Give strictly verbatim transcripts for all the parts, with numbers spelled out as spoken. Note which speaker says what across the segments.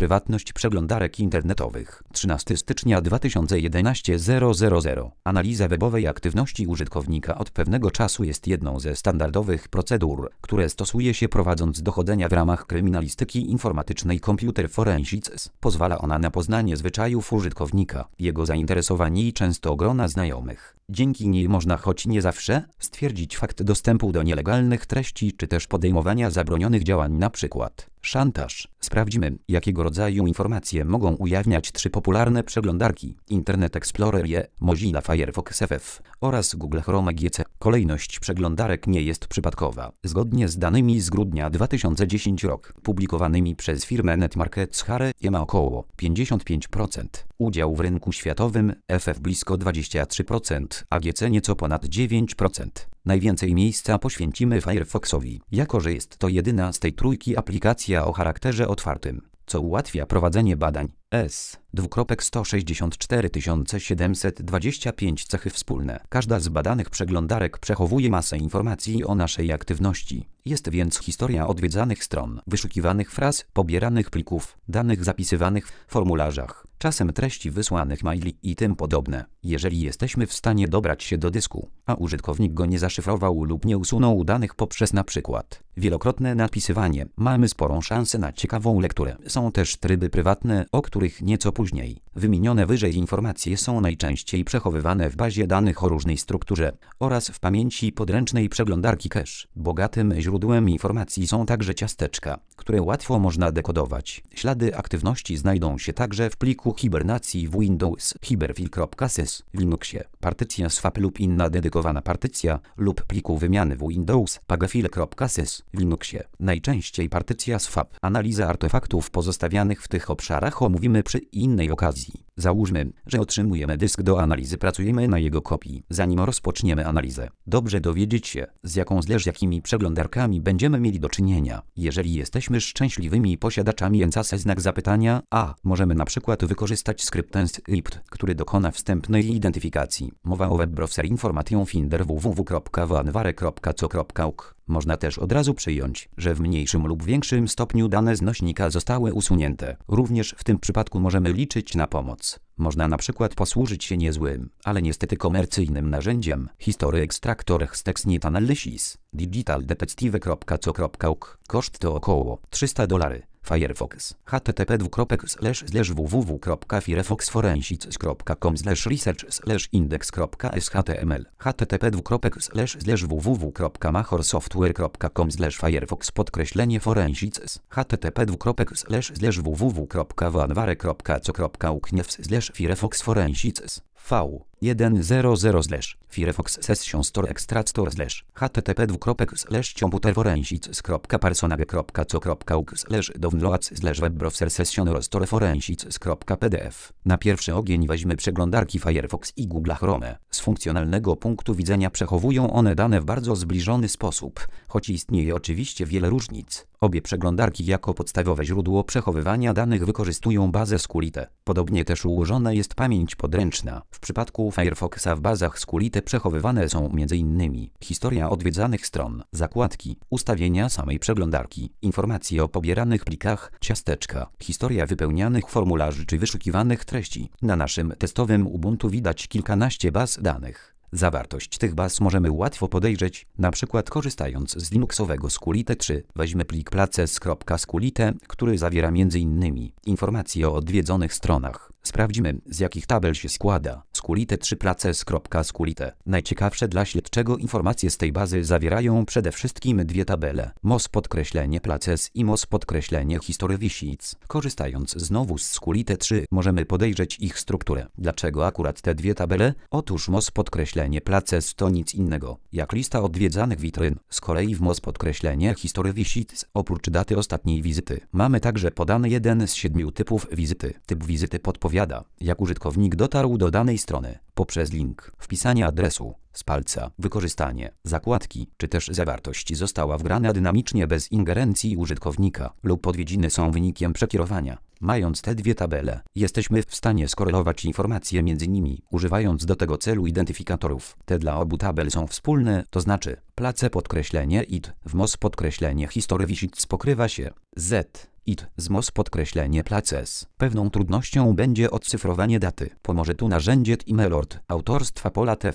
Speaker 1: prywatność przeglądarek internetowych. trzynastego stycznia dwa tysiące jedenastego zero zero zero. Analiza webowej aktywności użytkownika od pewnego czasu jest jedną ze standardowych procedur, które stosuje się prowadząc dochodzenia w ramach kryminalistyki informatycznej Computer Forensics. Pozwala ona na poznanie zwyczajów użytkownika, jego zainteresowań i często grona znajomych. Dzięki niej można, choć nie zawsze, stwierdzić fakt dostępu do nielegalnych treści czy też podejmowania zabronionych działań, np. szantaż. Sprawdźmy, jakiego rodzaju informacje mogą ujawniać trzy popularne przeglądarki: Internet Explorer E, Mozilla Firefox F F oraz Google Chrome G C. Kolejność przeglądarek nie jest przypadkowa. Zgodnie z danymi z grudnia dwa tysiące dziesiątego roku, publikowanymi przez firmę NetMarkets, ma około pięćdziesiąt pięć procent udział w rynku światowym, F F blisko dwadzieścia trzy procent, a G C nieco ponad dziewięć procent. Najwięcej miejsca poświęcimy Firefoxowi, jako że jest to jedyna z tej trójki aplikacja o charakterze otwartym, co ułatwia prowadzenie badań. S. sto sześćdziesiąt cztery tysiące siedemset dwadzieścia pięć cechy wspólne. Każda z badanych przeglądarek przechowuje masę informacji o naszej aktywności. Jest więc historia odwiedzanych stron, wyszukiwanych fraz, pobieranych plików, danych zapisywanych w formularzach, czasem treści wysłanych maili i tym podobne. Jeżeli jesteśmy w stanie dobrać się do dysku, a użytkownik go nie zaszyfrował lub nie usunął danych poprzez na przykład wielokrotne napisywanie, mamy sporą szansę na ciekawą lekturę. Są też tryby prywatne, o których nieco później. Wymienione wyżej informacje są najczęściej przechowywane w bazie danych o różnej strukturze oraz w pamięci podręcznej przeglądarki cache. Bogatym źródłem informacji są także ciasteczka, które łatwo można dekodować. Ślady aktywności znajdą się także w pliku hibernacji w Windows, hiberfile.sys, w Linuxie, partycja swap lub inna dedykowana partycja lub pliku wymiany w Windows, pagafile.sys, w Linuxie. Najczęściej partycja swap. Analiza artefaktów pozostawianych w tych obszarach omówimy przy innej okazji. Załóżmy, że otrzymujemy dysk do analizy, pracujemy na jego kopii. Zanim rozpoczniemy analizę, dobrze dowiedzieć się, z jaką zleż jakimi przeglądarkami będziemy mieli do czynienia. Jeżeli jesteśmy szczęśliwymi posiadaczami encase znak zapytania, a możemy na przykład wykorzystać skrypt script, który dokona wstępnej identyfikacji. Mowa o web browser information finder www kropka wanware kropka co kropka uk. Można też od razu przyjąć, że w mniejszym lub większym stopniu dane z nośnika zostały usunięte. Również w tym przypadku możemy liczyć na pomoc. Można na przykład posłużyć się niezłym, ale niestety komercyjnym narzędziem History Extractor Textnet Analysis, digital detective kropka co kropka uk. Koszt to około trzysta dolarów. Firefox. http dwukropek slash slash www kropka firefoxforensics kropka com slash research slash index kropka html. http dwukropek slash slash www kropka mahorsoftware kropka com slash firefox podkreślenie forensics. http dwukropek slash slash www kropka wanware kropka co kropka uk slash firefox forensics. V sto slash Firefox Session Store Extractor slash http dwukropek slash computerforensics kropka personage kropka co kropka uk slash downloads slash web browser session store forensics kropka pdf. Na pierwszy ogień weźmy przeglądarki Firefox i Google Chrome. Z funkcjonalnego punktu widzenia przechowują one dane w bardzo zbliżony sposób, choć istnieje oczywiście wiele różnic. Obie przeglądarki jako podstawowe źródło przechowywania danych wykorzystują bazę SQLite. Podobnie też ułożona jest pamięć podręczna. W przypadku Firefoxa w bazach SQLite przechowywane są m.in. historia odwiedzanych stron, zakładki, ustawienia samej przeglądarki, informacje o pobieranych plikach, ciasteczka, historia wypełnianych formularzy czy wyszukiwanych treści. Na naszym testowym Ubuntu widać kilkanaście baz danych. Zawartość tych baz możemy łatwo podejrzeć, na przykład korzystając z linuxowego SQLite trzy. Weźmy plik places.sqlite, który zawiera m.in. informacje o odwiedzonych stronach. Sprawdźmy, z jakich tabel się składa. SQLite trzy places.sqlite. Najciekawsze dla śledczego informacje z tej bazy zawierają przede wszystkim dwie tabele: mos podkreślenie places i mos podkreślenie history sheets. Korzystając znowu z SQLite trzy, możemy podejrzeć ich strukturę. Dlaczego akurat te dwie tabele? Otóż mos podkreślenie places to nic innego jak lista odwiedzanych witryn. Z kolei w mos podkreślenie history sheets oprócz daty ostatniej wizyty mamy także podany jeden z siedmiu typów wizyty. Typ wizyty podpowiada, jak użytkownik dotarł do danej strony poprzez link, wpisanie adresu z palca, wykorzystanie zakładki, czy też zawartość została wgrana dynamicznie bez ingerencji użytkownika lub odwiedziny są wynikiem przekierowania. Mając te dwie tabele, jesteśmy w stanie skorelować informacje między nimi, używając do tego celu identyfikatorów. Te dla obu tabel są wspólne, to znaczy place podkreślenie it w mos podkreślenie history sheets pokrywa się z it zmos podkreślenie places. Pewną trudnością będzie odcyfrowanie daty. Pomoże tu narzędzie Timelord autorstwa Pola T w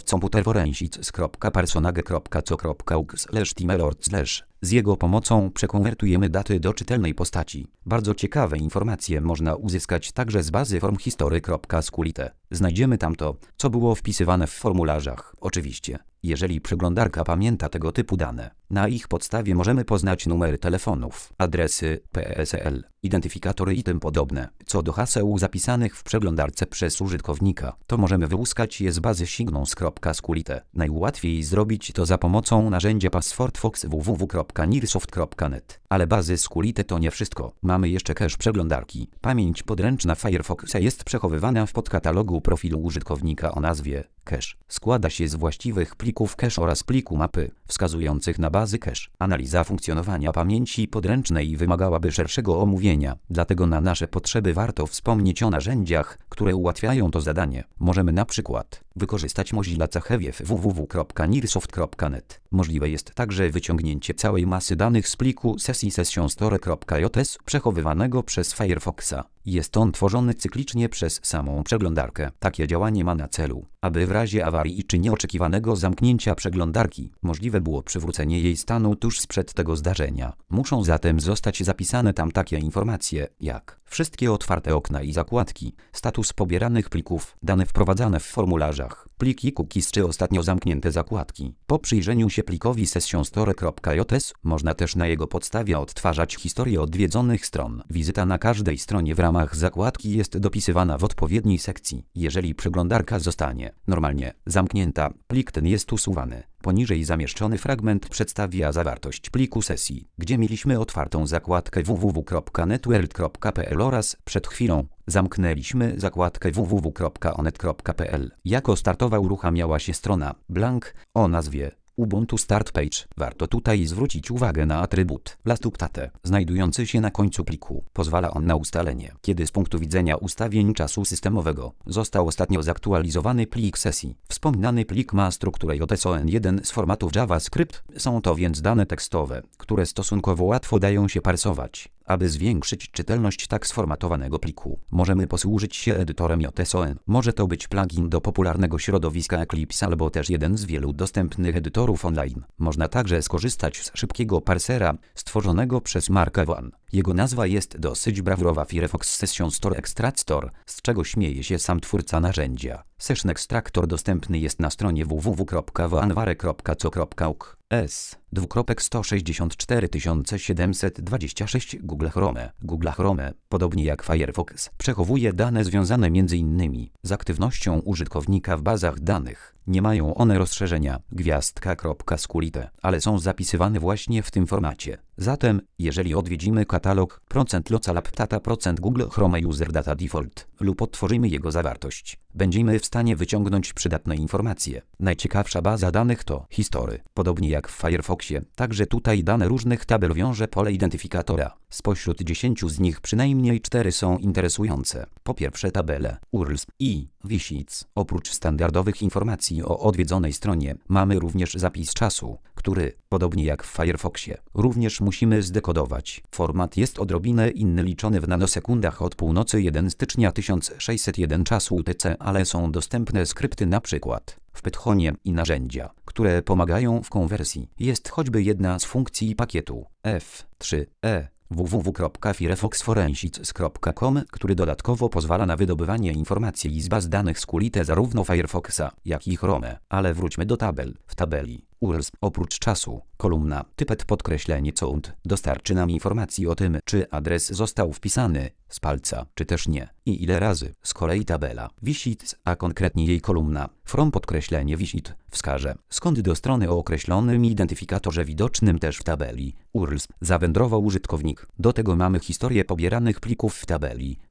Speaker 1: computerforensics.personage.co.uk slash timelord slash. Z jego pomocą przekonwertujemy daty do czytelnej postaci. Bardzo ciekawe informacje można uzyskać także z bazy form history.sqlite. Znajdziemy tam to, co było wpisywane w formularzach. Oczywiście, jeżeli przeglądarka pamięta tego typu dane. Na ich podstawie możemy poznać numery telefonów, adresy, P E S L, identyfikatory i tym podobne. Co do haseł zapisanych w przeglądarce przez użytkownika, to możemy wyłuskać je z bazy signals.sqlite. Najłatwiej zrobić to za pomocą narzędzia passwordfox w w w kropka nearsoft kropka net. Ale bazy Sqlite to nie wszystko. Mamy jeszcze cache przeglądarki. Pamięć podręczna Firefoxa jest przechowywana w podkatalogu profilu użytkownika o nazwie cache. Składa się z właściwych plików cache oraz pliku mapy, wskazujących na bazy cache. Analiza funkcjonowania pamięci podręcznej wymagałaby szerszego omówienia, dlatego na nasze potrzeby warto wspomnieć o narzędziach, które ułatwiają to zadanie. Możemy na przykład wykorzystać Mozilla Cache w w w kropka nearsoft kropka net. Możliwe jest także wyciągnięcie całej masy danych z pliku sesji sessionstore.js przechowywanego przez Firefoxa. Jest on tworzony cyklicznie przez samą przeglądarkę. Takie działanie ma na celu, aby w razie awarii czy nieoczekiwanego zamknięcia przeglądarki możliwe było przywrócenie jej stanu tuż sprzed tego zdarzenia. Muszą zatem zostać zapisane tam takie informacje jak wszystkie otwarte okna i zakładki, status pobieranych plików, dane wprowadzane w formularzach, pliki cookies czy ostatnio zamknięte zakładki. Po przyjrzeniu się plikowi sessionstore.js można też na jego podstawie odtwarzać historię odwiedzonych stron. Wizyta na każdej stronie w ramach zakładki jest dopisywana w odpowiedniej sekcji. Jeżeli przeglądarka zostanie normalnie zamknięta, plik ten jest usuwany. Poniżej zamieszczony fragment przedstawia zawartość pliku sesji, gdzie mieliśmy otwartą zakładkę w w w kropka networld kropka p l oraz przed chwilą zamknęliśmy zakładkę w w w kropka onet kropka p l. Jako startowa uruchamiała się strona blank o nazwie Ubuntu Start Page. Warto tutaj zwrócić uwagę na atrybut lastUpdate, znajdujący się na końcu pliku. Pozwala on na ustalenie, kiedy z punktu widzenia ustawień czasu systemowego został ostatnio zaktualizowany plik sesji. Wspominany plik ma strukturę J S O N jeden z formatów JavaScript. Są to więc dane tekstowe, które stosunkowo łatwo dają się parsować. Aby zwiększyć czytelność tak sformatowanego pliku, możemy posłużyć się edytorem J S O N. Może to być plugin do popularnego środowiska Eclipse albo też jeden z wielu dostępnych edytorów online. Można także skorzystać z szybkiego parsera stworzonego przez Marka Van. Jego nazwa jest dosyć brawurowa Firefox Session Store Extractor, z czego śmieje się sam twórca narzędzia. Session Extractor dostępny jest na stronie w w w kropka vanware kropka co kropka uk. S. dwukropek sto sześćdziesiąt cztery tysiące siedemset dwadzieścia sześć Google Chrome. Google Chrome, podobnie jak Firefox, przechowuje dane związane m.in. z aktywnością użytkownika w bazach danych. Nie mają one rozszerzenia gwiazdka.sqlite, ale są zapisywane właśnie w tym formacie. Zatem, jeżeli odwiedzimy katalog %localapdata %Google Chrome User Data Default lub odtworzymy jego zawartość, będziemy w stanie wyciągnąć przydatne informacje. Najciekawsza baza danych to History. Podobnie jak w Firefoxie, także tutaj dane różnych tabel wiąże pole identyfikatora. Spośród dziesięciu z nich przynajmniej cztery są interesujące. Po pierwsze tabele U R Ls i Visits. Oprócz standardowych informacji o odwiedzonej stronie, mamy również zapis czasu, który, podobnie jak w Firefoxie, również musimy zdekodować. Format jest odrobinę inny, liczony w nanosekundach od północy pierwszego stycznia tysiąc sześćset jeden czasu U T C, ale są dostępne skrypty na przykład w Pythonie i narzędzia, które pomagają w konwersji. Jest choćby jedna z funkcji pakietu F trzy E w w w kropka firefoxforensics kropka com, który dodatkowo pozwala na wydobywanie informacji z baz danych Sqlite zarówno Firefoxa, jak i Chrome. Ale wróćmy do tabel. W tabeli U R Ls oprócz czasu, kolumna typet podkreślenie count dostarczy nam informacji o tym, czy adres został wpisany z palca, czy też nie, i ile razy. Z kolei tabela Visits, a konkretnie jej kolumna from podkreślenie visit, wskaże, skąd do strony o określonym identyfikatorze widocznym też w tabeli U R Ls zawędrował użytkownik. Do tego mamy historię pobieranych plików w tabeli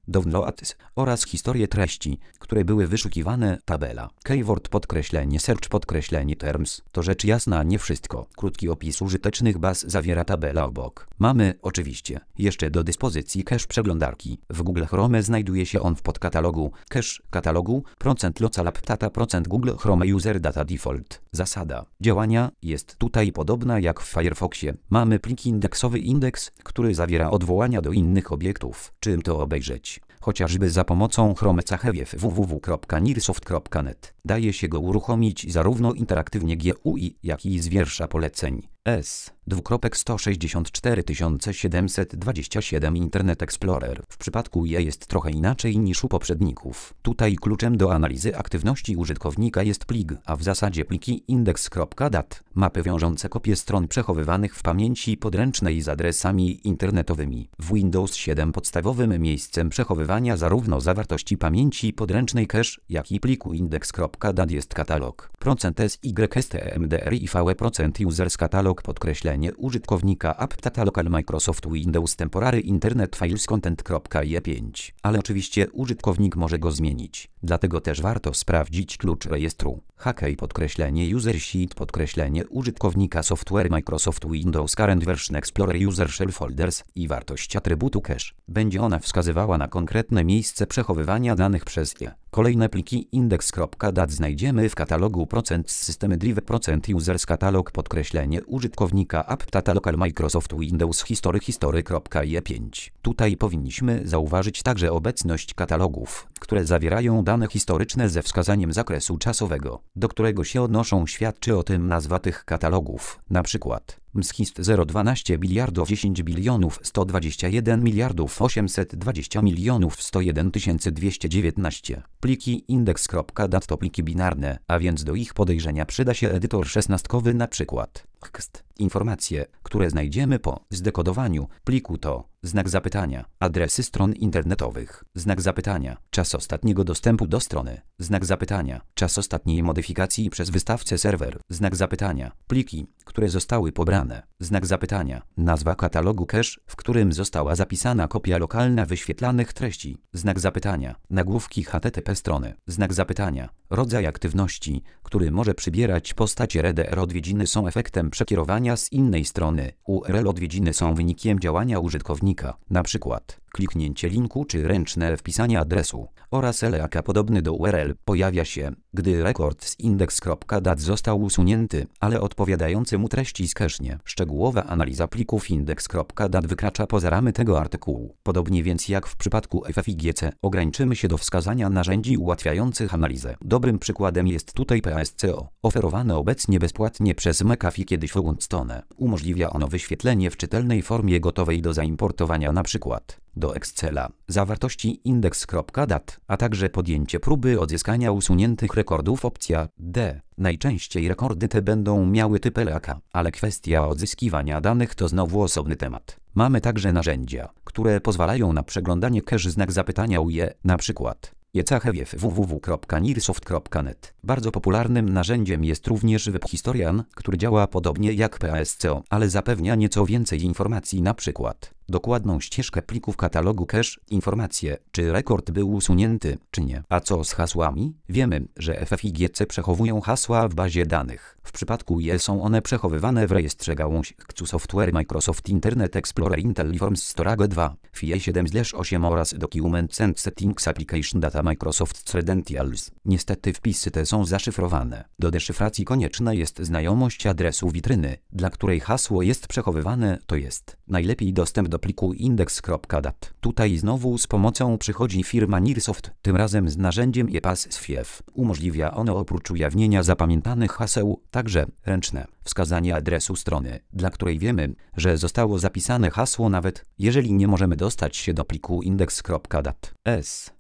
Speaker 1: downloads oraz historię treści, które były wyszukiwane, tabela, keyword podkreślenie search podkreślenie terms, to rzecz jasna nie wszystko. Krótki opis użytecznych baz zawiera tabela obok. Mamy, oczywiście, jeszcze do dyspozycji cache przeglądarki. W Google Chrome znajduje się on w podkatalogu cache katalogu, procent local app data, procent Google Chrome user data default. Zasada działania jest tutaj podobna jak w Firefoxie. Mamy plik indeksowy indeks, który zawiera odwołania do innych obiektów. Czym to obejrzeć? Chociażby za pomocą Chrome Cachew w w w kropka nirsoft kropka net. Daje się go uruchomić zarówno interaktywnie G U I, jak i z wiersza poleceń. S. dwukropek sto sześćdziesiąt cztery tysiące siedemset dwadzieścia siedem Internet Explorer. W przypadku je jest trochę inaczej niż u poprzedników. Tutaj kluczem do analizy aktywności użytkownika jest plik, a w zasadzie pliki index.dat, mapy wiążące kopie stron przechowywanych w pamięci podręcznej z adresami internetowymi. W Windows siedem podstawowym miejscem przechowywania zarówno zawartości pamięci podręcznej cache, jak i pliku index.dat jest katalog. Procent systemdr i v procent users katalog podkreślenie użytkownika app data local Microsoft Windows temporary internet files content.je pięć. Ale oczywiście użytkownik może go zmienić. Dlatego też warto sprawdzić klucz rejestru. Hackey podkreślenie user sheet podkreślenie użytkownika software Microsoft Windows current version Explorer user shell folders i wartość atrybutu cache. Będzie ona wskazywała na konkretne miejsce przechowywania danych przez je. Kolejne pliki index.dat znajdziemy w katalogu procent systemy drive procent users katalog podkreślenie użytkownika app data local Microsoft Windows history history.je pięć. Tutaj powinniśmy zauważyć także obecność katalogów, które zawierają dane historyczne ze wskazaniem zakresu czasowego, do którego się odnoszą. Świadczy o tym nazwa tych katalogów, na przykład mshist zero dwanaście biliardów dziesięć bilionów sto dwadzieścia jeden miliardów osiemset dwadzieścia milionów sto jeden tysięcy dwieście dziewiętnaście. Pliki index.dat to pliki binarne, a więc do ich podejrzenia przyda się edytor szesnastkowy, na przykład tekst. Informacje, które znajdziemy po zdekodowaniu pliku to znak zapytania, adresy stron internetowych, znak zapytania, czas ostatniego dostępu do strony, znak zapytania, czas ostatniej modyfikacji przez wystawcę serwer, znak zapytania, pliki, które zostały pobrane, znak zapytania, nazwa katalogu cache, w którym została zapisana kopia lokalna wyświetlanych treści, znak zapytania, nagłówki H T T P strony, znak zapytania, rodzaj aktywności, który może przybierać postać R D R. Odwiedziny są efektem przekierowania z innej strony. U R L odwiedziny są wynikiem działania użytkownika, na przykład kliknięcie linku czy ręczne wpisanie adresu, oraz L A K podobny do U R L pojawia się, gdy rekord z index.dat został usunięty, ale odpowiadający mu treści skesznie. Szczegółowa analiza plików index.dat wykracza poza ramy tego artykułu. Podobnie więc jak w przypadku F F I G C, ograniczymy się do wskazania narzędzi ułatwiających analizę. Dobrym przykładem jest tutaj P A S C O, oferowane obecnie bezpłatnie przez McAfee, kiedyś Foundstone. Umożliwia ono wyświetlenie w czytelnej formie gotowej do zaimportowania, na przykład do Excela, zawartości index.dat, a także podjęcie próby odzyskania usuniętych rekordów. Opcja D. Najczęściej rekordy te będą miały typ L A K, ale kwestia odzyskiwania danych to znowu osobny temat. Mamy także narzędzia, które pozwalają na przeglądanie cache, znak zapytania U je, na przykład Cachew w w w kropka nirsoft kropka net. Bardzo popularnym narzędziem jest również Web Historian, który działa podobnie jak P A S C O, ale zapewnia nieco więcej informacji, na przykład dokładną ścieżkę plików katalogu cache, informacje, czy rekord był usunięty, czy nie. A co z hasłami? Wiemy, że F F I G C przechowują hasła w bazie danych. W przypadku je są one przechowywane w rejestrze gałąź Software Microsoft Internet Explorer IntelliForms Storage dwa, F I E siedem osiem oraz Documents and Settings Application Data Microsoft Credentials. Niestety wpisy te są zaszyfrowane. Do deszyfracji konieczna jest znajomość adresu witryny, dla której hasło jest przechowywane, to jest najlepiej dostęp do pliku index.dat. Tutaj znowu z pomocą przychodzi firma Nirsoft, tym razem z narzędziem E P A S S F I E F. Umożliwia ono oprócz ujawnienia zapamiętanych haseł, także ręczne wskazanie adresu strony, dla której wiemy, że zostało zapisane hasło, nawet jeżeli nie możemy dostać się do pliku index.dat. S.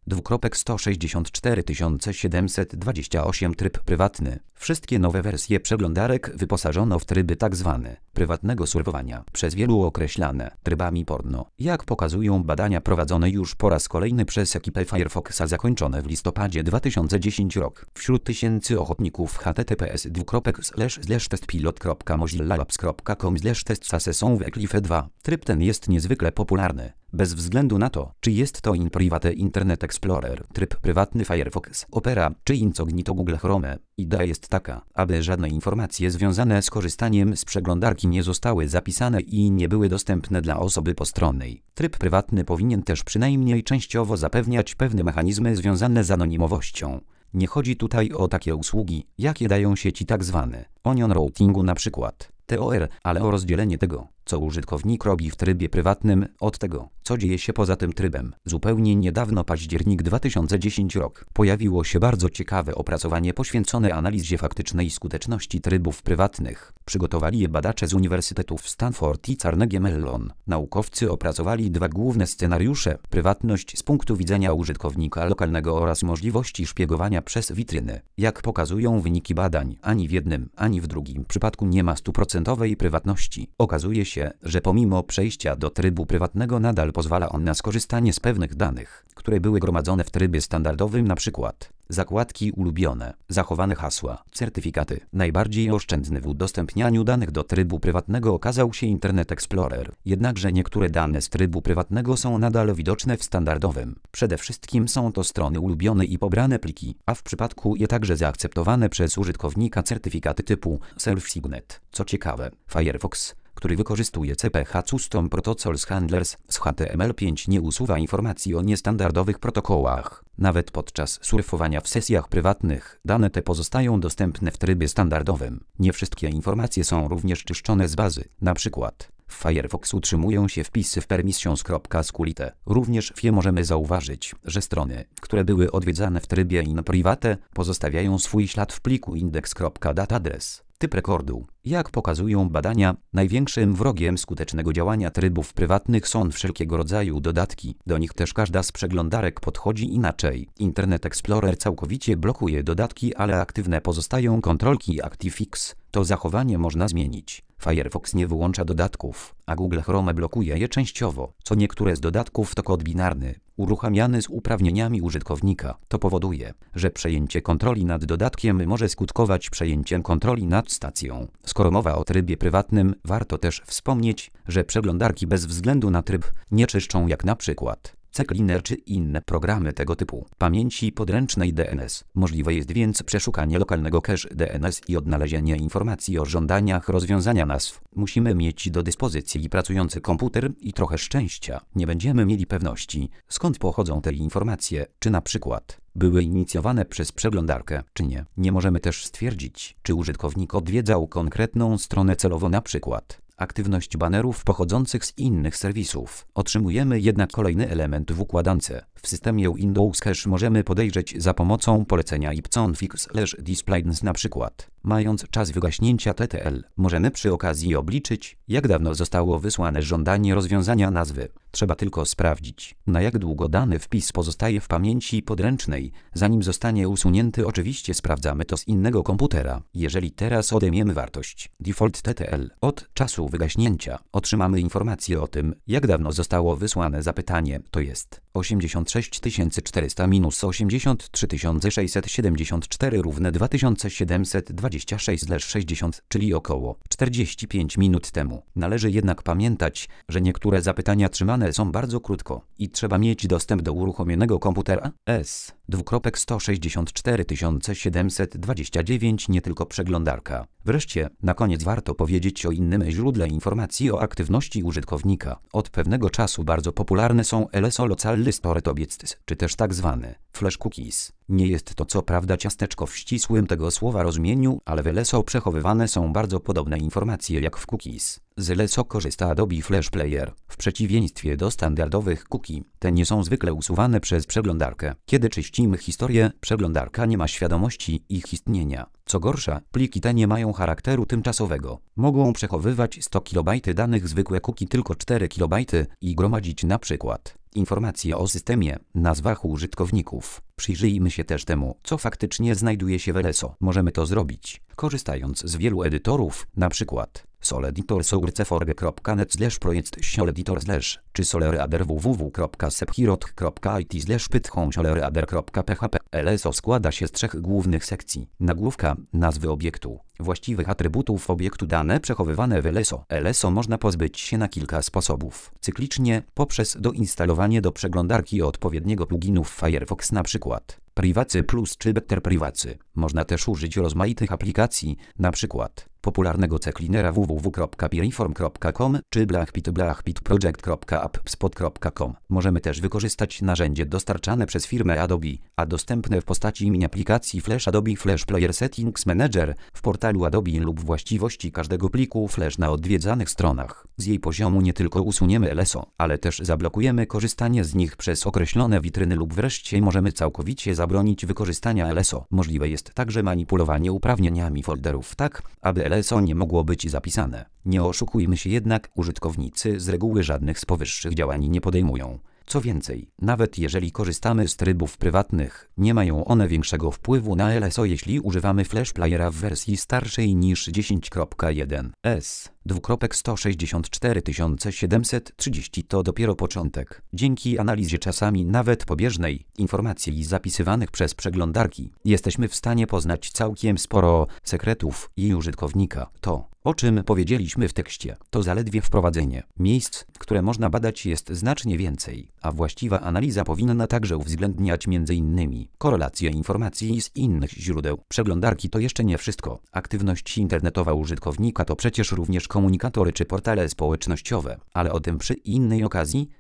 Speaker 1: dwukropek sto sześćdziesiąt cztery tysiące siedemset dwadzieścia osiem Tryb prywatny. Wszystkie nowe wersje przeglądarek wyposażono w tryby tzw. prywatnego surfowania, przez wielu określane trybami porno. Jak pokazują badania prowadzone już po raz kolejny przez ekipę Firefoxa zakończone w listopadzie dwa tysiące dziesiątego rok. Wśród tysięcy ochotników https dwukropek slash slash testpilot kropka mozilla labs kropka com slash test sase są w Eclipse dwa. Tryb ten jest niezwykle popularny. Bez względu na to, czy jest to in private Internet Explorer, tryb prywatny Firefox, Opera, czy incognito Google Chrome, idea jest taka, aby żadne informacje związane z korzystaniem z przeglądarki nie zostały zapisane i nie były dostępne dla osoby postronnej. Tryb prywatny powinien też przynajmniej częściowo zapewniać pewne mechanizmy związane z anonimowością. Nie chodzi tutaj o takie usługi, jakie dają sieci tzw. onion routingu na przykład T O R, ale o rozdzielenie tego, co użytkownik robi w trybie prywatnym, od tego, co dzieje się poza tym trybem. Zupełnie niedawno, październik dwa tysiące dziesiąty rok, pojawiło się bardzo ciekawe opracowanie poświęcone analizie faktycznej skuteczności trybów prywatnych. Przygotowali je badacze z uniwersytetów Stanford i Carnegie Mellon. Naukowcy opracowali dwa główne scenariusze: prywatność z punktu widzenia użytkownika lokalnego oraz możliwości szpiegowania przez witryny. Jak pokazują wyniki badań, ani w jednym, ani w drugim przypadku nie ma stuprocentowej prywatności. Okazuje się, że pomimo przejścia do trybu prywatnego nadal pozwala on na skorzystanie z pewnych danych, które były gromadzone w trybie standardowym, np. zakładki ulubione, zachowane hasła, certyfikaty. Najbardziej oszczędny w udostępnianiu danych do trybu prywatnego okazał się Internet Explorer. Jednakże niektóre dane z trybu prywatnego są nadal widoczne w standardowym. Przede wszystkim są to strony ulubione i pobrane pliki, a w przypadku je także zaakceptowane przez użytkownika certyfikaty typu Self-Signet. Co ciekawe, Firefox, który wykorzystuje C P H Custom Protocols Handlers z H T M L pięć, nie usuwa informacji o niestandardowych protokołach. Nawet podczas surfowania w sesjach prywatnych, dane te pozostają dostępne w trybie standardowym. Nie wszystkie informacje są również czyszczone z bazy. Na przykład w Firefox utrzymują się wpisy w permissions.sqlite. Również w je możemy zauważyć, że strony, które były odwiedzane w trybie in private, pozostawiają swój ślad w pliku index.datadres. Typ rekordu. Jak pokazują badania, największym wrogiem skutecznego działania trybów prywatnych są wszelkiego rodzaju dodatki. Do nich też każda z przeglądarek podchodzi inaczej. Internet Explorer całkowicie blokuje dodatki, ale aktywne pozostają kontrolki ActiveX. To zachowanie można zmienić. Firefox nie wyłącza dodatków, a Google Chrome blokuje je częściowo. Co niektóre z dodatków to kod binarny, uruchamiany z uprawnieniami użytkownika. To powoduje, że przejęcie kontroli nad dodatkiem może skutkować przejęciem kontroli nad stacją. Skoro mowa o trybie prywatnym, warto też wspomnieć, że przeglądarki bez względu na tryb nie czyszczą, jak na przykład CCleaner czy inne programy tego typu, pamięci podręcznej D N S. Możliwe jest więc przeszukanie lokalnego cache D N S i odnalezienie informacji o żądaniach rozwiązania nazw. Musimy mieć do dyspozycji pracujący komputer i trochę szczęścia. Nie będziemy mieli pewności, skąd pochodzą te informacje, czy na przykład były inicjowane przez przeglądarkę, czy nie. Nie możemy też stwierdzić, czy użytkownik odwiedzał konkretną stronę celowo, na przykład aktywność banerów pochodzących z innych serwisów. Otrzymujemy jednak kolejny element w układance. W systemie Windows Cache możemy podejrzeć za pomocą polecenia ipconfig/displays na przykład. Mając czas wygaśnięcia T T L, możemy przy okazji obliczyć, jak dawno zostało wysłane żądanie rozwiązania nazwy. Trzeba tylko sprawdzić, na jak długo dany wpis pozostaje w pamięci podręcznej, zanim zostanie usunięty. Oczywiście sprawdzamy to z innego komputera. Jeżeli teraz odejmiemy wartość default T T L od czasu wygaśnięcia, otrzymamy informację o tym, jak dawno zostało wysłane zapytanie, to jest osiemdziesiąt sześć tysięcy czterysta minus osiemdziesiąt trzy tysiące sześćset siedemdziesiąt cztery równe dwa tysiące siedemset dwadzieścia sześć sześćdziesiąt, czyli około czterdzieści pięć minut temu. Należy jednak pamiętać, że niektóre zapytania trzymane są bardzo krótko i trzeba mieć dostęp do uruchomionego komputera. S. dwukropek sto sześćdziesiąt cztery tysiące siedemset dwadzieścia dziewięć, nie tylko przeglądarka. Wreszcie, na koniec warto powiedzieć o innym źródle informacji o aktywności użytkownika. Od pewnego czasu bardzo popularne są L S O Local Stored Objects, czy też tak zwane flash cookies. Nie jest to co prawda ciasteczko w ścisłym tego słowa rozumieniu, ale w L S O przechowywane są bardzo podobne informacje jak w cookies. Z L S O korzysta Adobe Flash Player. W przeciwieństwie do standardowych cookie, te nie są zwykle usuwane przez przeglądarkę. Kiedy czyścimy historię, przeglądarka nie ma świadomości ich istnienia. Co gorsza, pliki te nie mają charakteru tymczasowego. Mogą przechowywać sto kilobajtów danych, zwykłe cookie tylko cztery kilobajty i gromadzić na przykład informacje o systemie, nazwach użytkowników. Przyjrzyjmy się też temu, co faktycznie znajduje się w L S O. Możemy to zrobić, korzystając z wielu edytorów, np. soleditor sourceforge kropka net slash projekt soleditor slash czy solereader www kropka sephirot kropka it slash python solereader kropka p h p. L S O składa się z trzech głównych sekcji: nagłówka, nazwy obiektu, właściwych atrybutów obiektu, dane przechowywane w L S O. L S O można pozbyć się na kilka sposobów. Cyklicznie, poprzez doinstalowanie do przeglądarki odpowiedniego pluginów Firefox, np. Privacy Plus czy Better Privacy. Można też użyć rozmaitych aplikacji, np. popularnego ceklinera www kropka piriform kropka com czy blackpit blackpit project kropka appspot kropka com. Możemy też wykorzystać narzędzie dostarczane przez firmę Adobe, a dostępne w postaci mini aplikacji Flash Adobe Flash Player Settings Manager w portalu Adobe lub właściwości każdego pliku Flash na odwiedzanych stronach. Z jej poziomu nie tylko usuniemy L S O, ale też zablokujemy korzystanie z nich przez określone witryny lub wreszcie możemy całkowicie zabronić wykorzystania L S O. Możliwe jest także manipulowanie uprawnieniami folderów tak, aby L S O nie mogło być zapisane. Nie oszukujmy się jednak, użytkownicy z reguły żadnych z powyższych działań nie podejmują. Co więcej, nawet jeżeli korzystamy z trybów prywatnych, nie mają one większego wpływu na L S O, jeśli używamy Flash Playera w wersji starszej niż dziesięć kropka jeden S. sto sześćdziesiąt cztery tysiące siedemset trzydzieści to dopiero początek. Dzięki analizie czasami nawet pobieżnej informacji zapisywanych przez przeglądarki, jesteśmy w stanie poznać całkiem sporo sekretów jej użytkownika. To, o czym powiedzieliśmy w tekście, to zaledwie wprowadzenie. Miejsc, które można badać, jest znacznie więcej, a właściwa analiza powinna także uwzględniać między innymi korelację informacji z innych źródeł. Przeglądarki to jeszcze nie wszystko. Aktywność internetowa użytkownika to przecież również komunikatory czy portale społecznościowe, ale o tym przy innej okazji.